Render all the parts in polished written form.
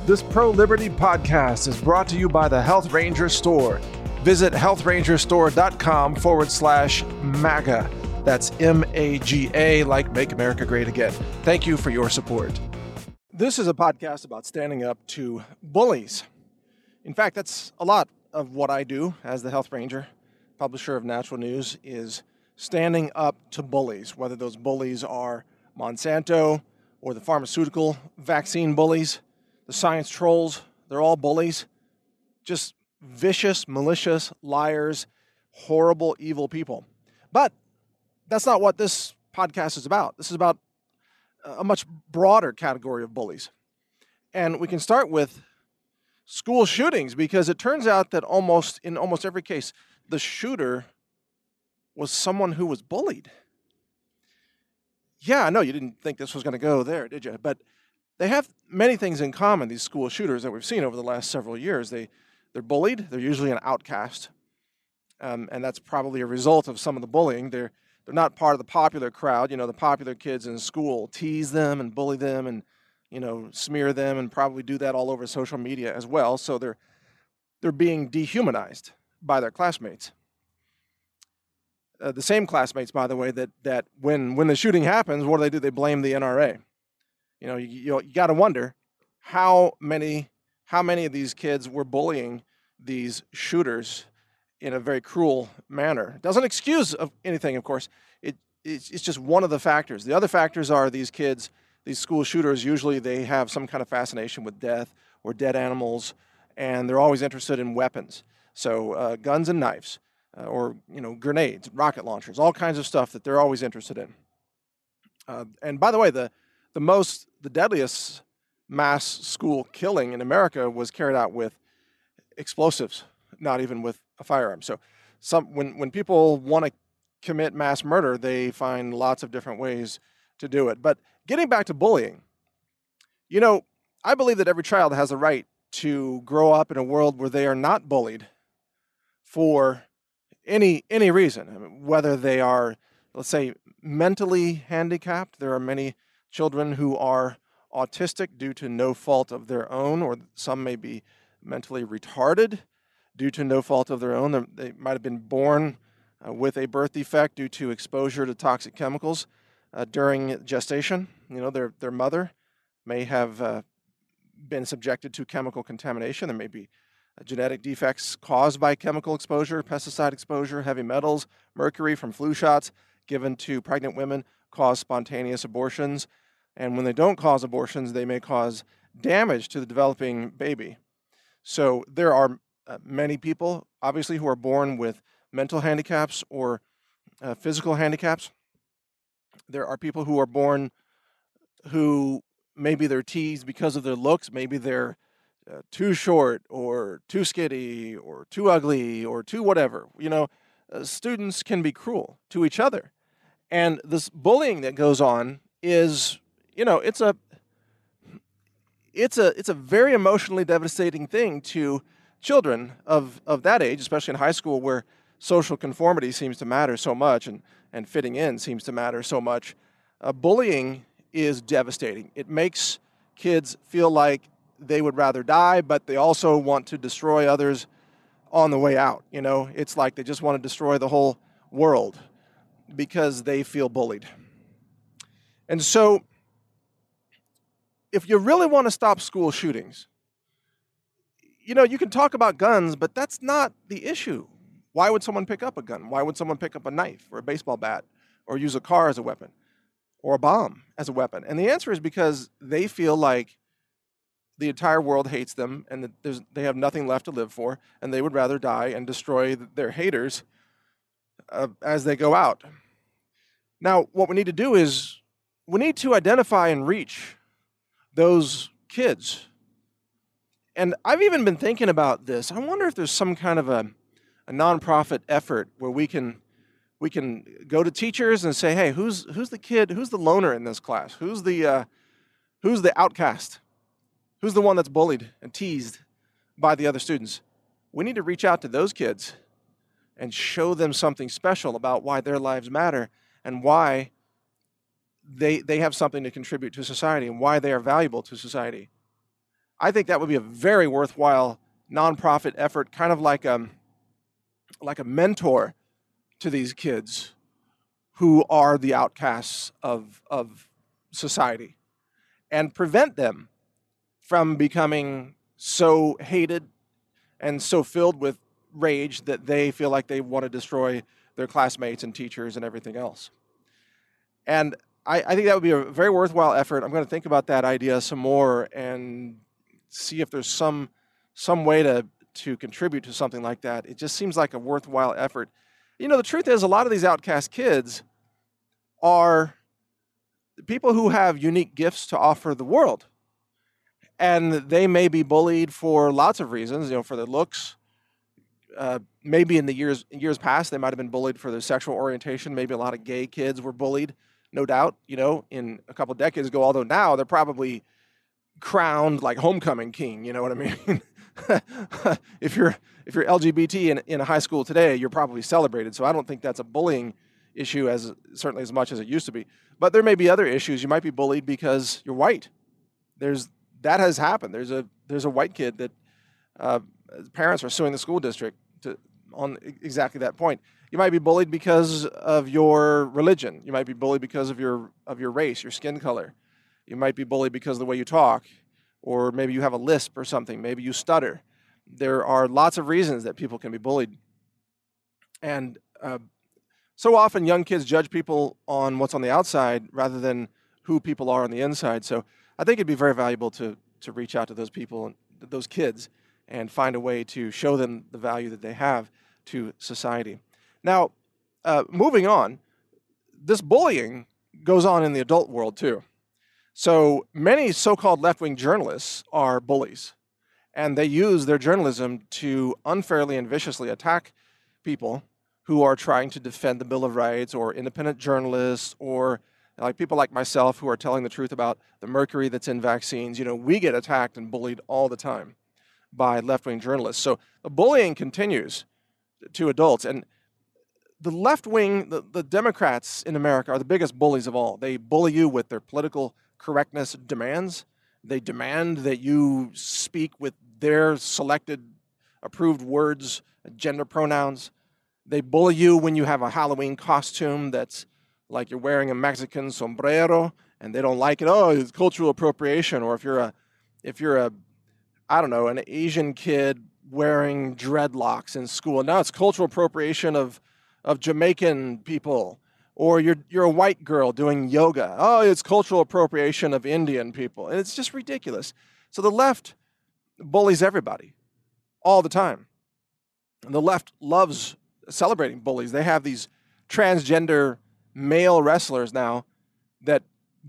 This Pro-Liberty podcast is brought to you by the Health Ranger Store. Visit healthrangerstore.com/MAGA. That's MAGA, like Make America Great Again. Thank you for your support. This is a podcast about standing up to bullies. In fact, that's a lot of what I do as the Health Ranger, publisher of Natural News, is standing up to bullies, whether those bullies are Monsanto or the pharmaceutical vaccine bullies, the science trolls. They're all bullies, just vicious, malicious, liars, horrible, evil people. But that's not what this podcast is about. This is about a much broader category of bullies. And we can start with school shootings, because it turns out that in almost every case, the shooter was someone who was bullied. Yeah, I know you didn't think this was going to go there, did you? But they have many things in common, these school shooters that we've seen over the last several years. They're bullied. They're usually an outcast. And that's probably a result of some of the bullying. They're not part of the popular crowd. You know, the popular kids in school tease them and bully them and, smear them, and probably do that all over social media as well. So they're being dehumanized by their classmates. The same classmates, by the way, that when the shooting happens, what do? They blame the NRA. You got to wonder how many of these kids were bullying these shooters in a very cruel manner. It doesn't excuse anything, of course. It's just one of the factors. The other factors are these kids, these school shooters, usually they have some kind of fascination with death or dead animals, and they're always interested in weapons. So guns and knives, or grenades, rocket launchers, all kinds of stuff that they're always interested in. And by the way, the deadliest mass school killing in America was carried out with explosives, not even with a firearm. So when people want to commit mass murder, they find lots of different ways to do it. But getting back to bullying, I believe that every child has a right to grow up in a world where they are not bullied for any reason. I mean, whether they are, let's say, mentally handicapped. There are many children who are autistic due to no fault of their own, or some may be mentally retarded due to no fault of their own. They might have been born with a birth defect due to exposure to toxic chemicals during gestation. Their mother may have been subjected to chemical contamination. There may be genetic defects caused by chemical exposure, pesticide exposure, heavy metals, mercury from flu shots given to pregnant women cause spontaneous abortions. And when they don't cause abortions, they may cause damage to the developing baby. So there are many people, obviously, who are born with mental handicaps or physical handicaps. There are people who are born who maybe they're teased because of their looks. Maybe they're too short or too skinny or too ugly or too whatever. Students can be cruel to each other. And this bullying that goes on is, it's a very emotionally devastating thing to children of that age, especially in high school, where social conformity seems to matter so much and fitting in seems to matter so much. Bullying is devastating. It makes kids feel like they would rather die, but they also want to destroy others on the way out. It's like they just want to destroy the whole world because they feel bullied. And so if you really want to stop school shootings, you can talk about guns, but that's not the issue. Why would someone pick up a gun? Why would someone pick up a knife or a baseball bat or use a car as a weapon or a bomb as a weapon? And the answer is because they feel like the entire world hates them and that they have nothing left to live for, and they would rather die and destroy their haters as they go out. Now, what we need to do is we need to identify and reach those kids. And I've even been thinking about this. I wonder if there's some kind of a nonprofit effort where we can go to teachers and say, hey, who's the kid, who's the loner in this class? Who's the outcast? Who's the one that's bullied and teased by the other students? We need to reach out to those kids and show them something special about why their lives matter and why they have something to contribute to society and why they are valuable to society. I think that would be a very worthwhile nonprofit effort, kind of like a mentor to these kids who are the outcasts of society, and prevent them from becoming so hated and so filled with rage that they feel like they want to destroy their classmates and teachers and everything else. And I think that would be a very worthwhile effort. I'm going to think about that idea some more and see if there's some way to contribute to something like that. It just seems like a worthwhile effort. The truth is, a lot of these outcast kids are people who have unique gifts to offer the world. And they may be bullied for lots of reasons, for their looks. Maybe in the years past, they might have been bullied for their sexual orientation. Maybe a lot of gay kids were bullied, no doubt, in a couple of decades ago, although now they're probably crowned like homecoming king, you know what I mean? If you're LGBT in a high school today, you're probably celebrated. So I don't think that's a bullying issue certainly as much as it used to be. But there may be other issues. You might be bullied because you're white. That has happened. There's a white kid that parents are suing the school district on exactly that point. You might be bullied because of your religion. You might be bullied because of your race, your skin color. You might be bullied because of the way you talk, or maybe you have a lisp or something. Maybe you stutter. There are lots of reasons that people can be bullied. And so often young kids judge people on what's on the outside rather than who people are on the inside. So I think it'd be very valuable to reach out to those people, those kids, and find a way to show them the value that they have to society. Now, moving on, this bullying goes on in the adult world too. So many so-called left-wing journalists are bullies, and they use their journalism to unfairly and viciously attack people who are trying to defend the Bill of Rights, or independent journalists, or like people like myself who are telling the truth about the mercury that's in vaccines. We get attacked and bullied all the time by left-wing journalists. So the bullying continues to adults. And the left wing, the Democrats in America, are the biggest bullies of all. They bully you with their political correctness demands. They demand that you speak with their selected, approved words, gender pronouns. They bully you when you have a Halloween costume that's like you're wearing a Mexican sombrero, and they don't like it. Oh, it's cultural appropriation. Or if you're a I don't know, an Asian kid wearing dreadlocks in school. Now it's cultural appropriation of Jamaican people. Or you're a white girl doing yoga. Oh, it's cultural appropriation of Indian people. And it's just ridiculous. So the left bullies everybody all the time. And the left loves celebrating bullies. They have these transgender male wrestlers now that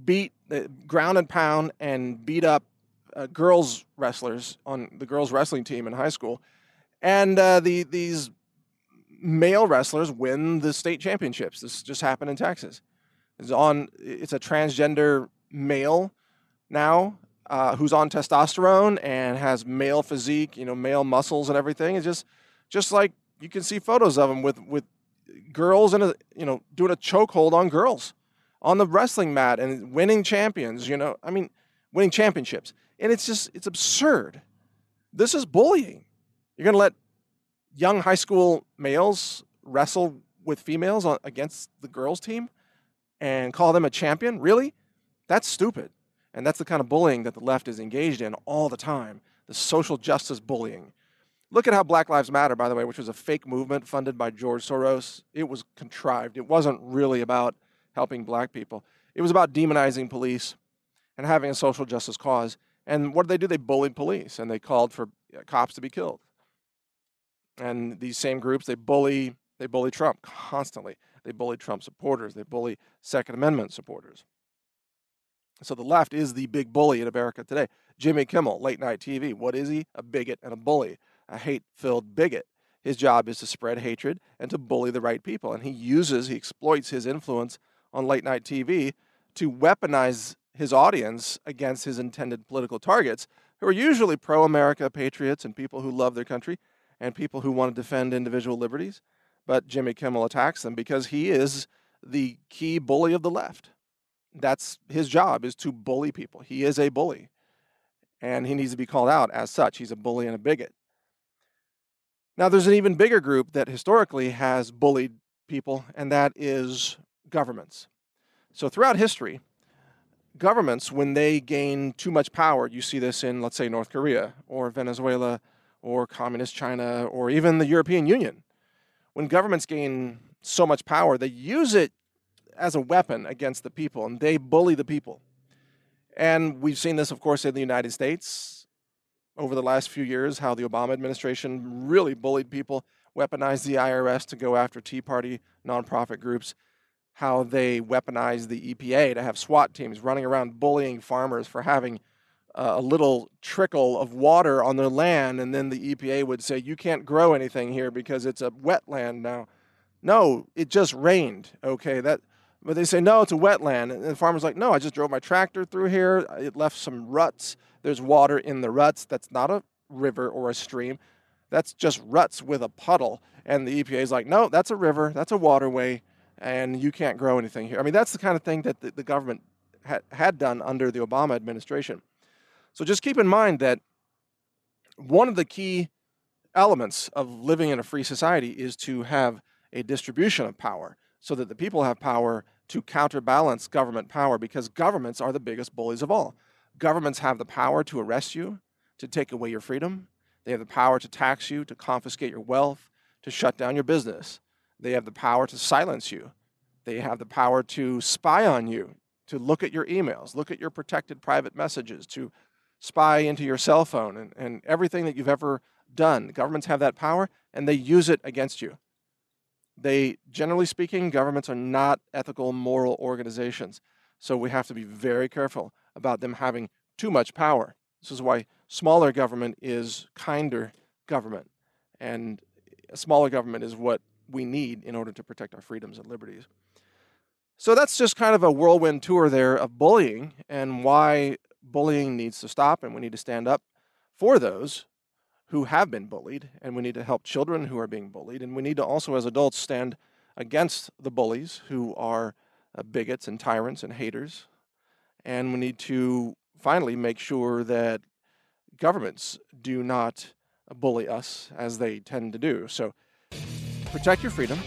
ground and pound and beat up girls wrestlers on the girls wrestling team in high school. And these male wrestlers win the state championships. This just happened in Texas. It's a transgender male now who's on testosterone and has male physique, male muscles and everything. It's just like you can see photos of him with girls and doing a chokehold on girls on the wrestling mat and winning champions. Winning championships, and it's absurd. This is bullying. You're going to let young high school males wrestle with females against the girls' team and call them a champion? Really? That's stupid. And that's the kind of bullying that the left is engaged in all the time, the social justice bullying. Look at how Black Lives Matter, by the way, which was a fake movement funded by George Soros. It was contrived. It wasn't really about helping black people. It was about demonizing police and having a social justice cause. And what did? They bullied police, and they called for cops to be killed. And these same groups, they bully Trump constantly. They bully Trump supporters. They bully Second Amendment supporters. So the left is the big bully in America today. Jimmy Kimmel, late night TV. What is he? A bigot and a bully, a hate-filled bigot. His job is to spread hatred and to bully the right people. And he exploits his influence on late night TV to weaponize his audience against his intended political targets, who are usually pro-America patriots and people who love their country and people who want to defend individual liberties. But Jimmy Kimmel attacks them because he is the key bully of the left. That's his job, is to bully people. He is a bully. and he needs to be called out as such. He's a bully and a bigot. Now, there's an even bigger group that historically has bullied people, and that is governments. So throughout history, governments, when they gain too much power, you see this in, let's say, North Korea or Venezuela or communist China or even the European Union. When governments gain so much power, they use it as a weapon against the people, and they bully the people. And we've seen this, of course, in the United States over the last few years, how the Obama administration really bullied people, weaponized the IRS to go after Tea Party nonprofit groups, how they weaponized the EPA to have SWAT teams running around bullying farmers for having a little trickle of water on their land, and then the EPA would say, you can't grow anything here because it's a wetland now. No, it just rained, okay? But they say, no, it's a wetland. And the farmer's like, no, I just drove my tractor through here. It left some ruts. There's water in the ruts. That's not a river or a stream. That's just ruts with a puddle. And the EPA is like, no, that's a river. That's a waterway, and you can't grow anything here. I mean, that's the kind of thing that the government had done under the Obama administration. So just keep in mind that one of the key elements of living in a free society is to have a distribution of power so that the people have power to counterbalance government power, because governments are the biggest bullies of all. Governments have the power to arrest you, to take away your freedom. They have the power to tax you, to confiscate your wealth, to shut down your business. They have the power to silence you. They have the power to spy on you, to look at your emails, look at your protected private messages, to spy into your cell phone and everything that you've ever done. Governments have that power, and they use it against you. Generally speaking, governments are not ethical, moral organizations. So we have to be very careful about them having too much power. This is why smaller government is kinder government. And a smaller government is what we need in order to protect our freedoms and liberties. So that's just kind of a whirlwind tour there of bullying and why bullying needs to stop, and we need to stand up for those who have been bullied, and we need to help children who are being bullied, and we need to also, as adults, stand against the bullies who are bigots and tyrants and haters, and we need to finally make sure that governments do not bully us as they tend to do. So protect your freedom,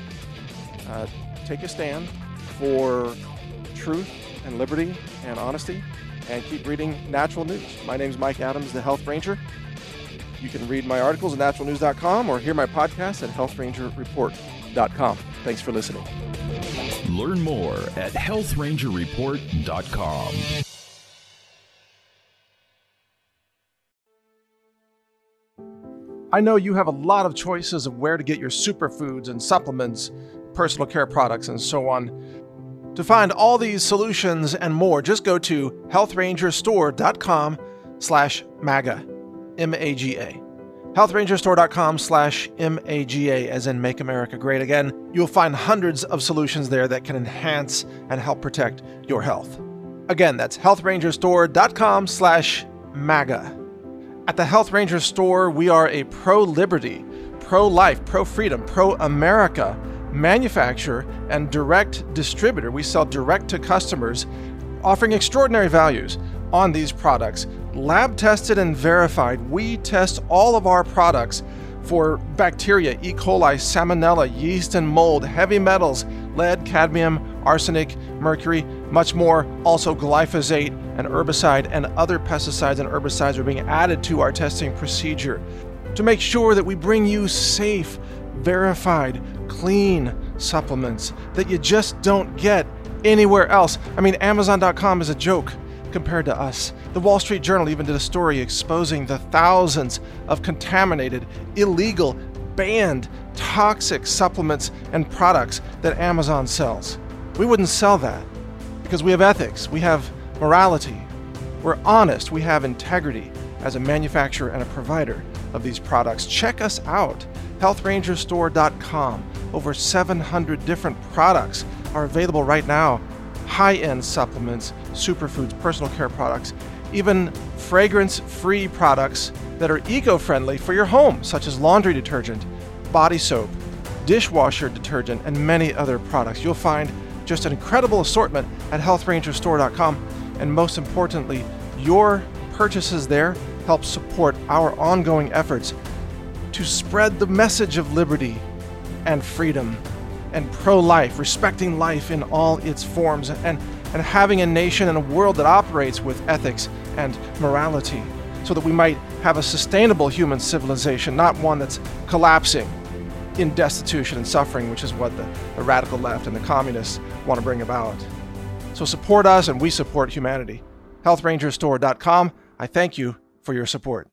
take a stand for truth and liberty and honesty, and keep reading Natural News. My name is Mike Adams, the Health Ranger. You can read my articles at naturalnews.com or hear my podcast at healthrangerreport.com. Thanks for listening. Learn more at healthrangerreport.com. I know you have a lot of choices of where to get your superfoods and supplements, personal care products, and so on. To find all these solutions and more, just go to healthrangerstore.com/MAGA, M-A-G-A. healthrangerstore.com/MAGA, as in Make America Great Again. You'll find hundreds of solutions there that can enhance and help protect your health. Again, that's healthrangerstore.com/MAGA. At the Health Ranger Store, we are a pro-liberty, pro-life, pro-freedom, pro-America manufacturer and direct distributor. We sell direct to customers, offering extraordinary values on these products. Lab tested and verified. We test all of our products for bacteria, E. coli, salmonella, yeast and mold, heavy metals, lead, cadmium, arsenic, mercury, much more. Also glyphosate, an herbicide, and other pesticides and herbicides are being added to our testing procedure to make sure that we bring you safe, verified, clean supplements that you just don't get anywhere else. I mean, Amazon.com is a joke compared to us. The Wall Street Journal even did a story exposing the thousands of contaminated, illegal, banned, toxic supplements and products that Amazon sells. We wouldn't sell that because we have ethics, we have morality, we're honest, we have integrity as a manufacturer and a provider of these products. Check us out, healthrangerstore.com. Over 700 different products are available right now. High-end supplements, superfoods, personal care products, even fragrance-free products that are eco-friendly for your home, such as laundry detergent, body soap, dishwasher detergent, and many other products. You'll find just an incredible assortment at healthrangerstore.com, and most importantly, your purchases there help support our ongoing efforts to spread the message of liberty and freedom and pro-life, respecting life in all its forms, and having a nation and a world that operates with ethics and morality, so that we might have a sustainable human civilization, not one that's collapsing in destitution and suffering, which is what the radical left and the communists want to bring about. So support us and we support humanity. HealthRangerStore.com. I thank you for your support.